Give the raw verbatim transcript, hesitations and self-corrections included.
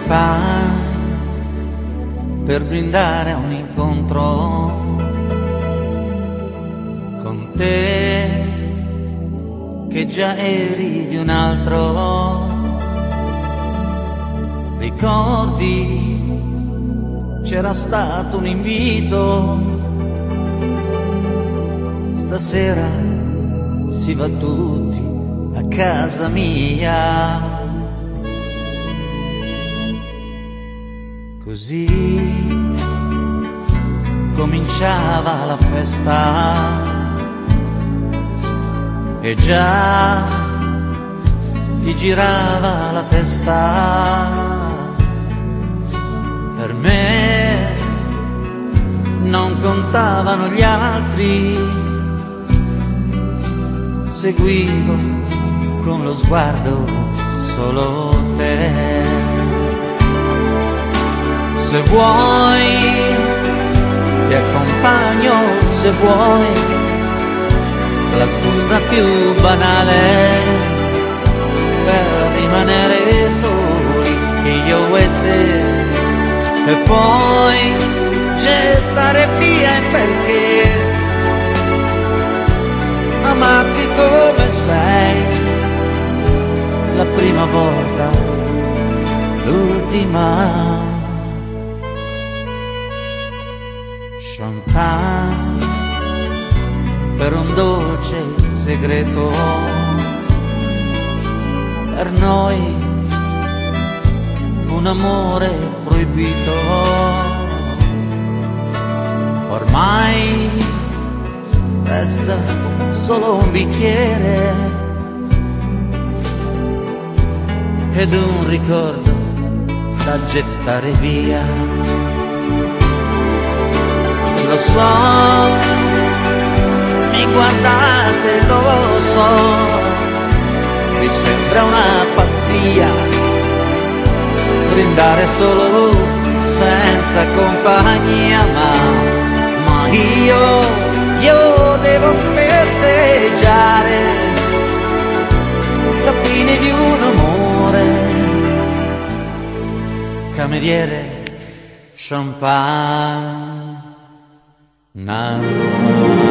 champagne per brindare a un incontro con te, che già eri di un altro. Ricordi, c'era stato un invito, stasera si va tutti a casa mia. Così cominciava la festa e già ti girava la testa. Per me non contavano gli altri, seguivo con lo sguardo solo te. Se vuoi ti accompagno, se vuoi, la scusa più banale per rimanere soli, io e te, e poi gettare via il perché, amarti come sei, la prima volta, l'ultima. Champagne per un dolce segreto, per noi un amore proibito. Ormai resta solo un bicchiere ed un ricordo da gettare via. Lo so, mi guardate, lo so, mi sembra una pazzia brindare solo senza compagnia, ma, ma io, io devo festeggiare la fine di un amore. Cameriere, champagne. Now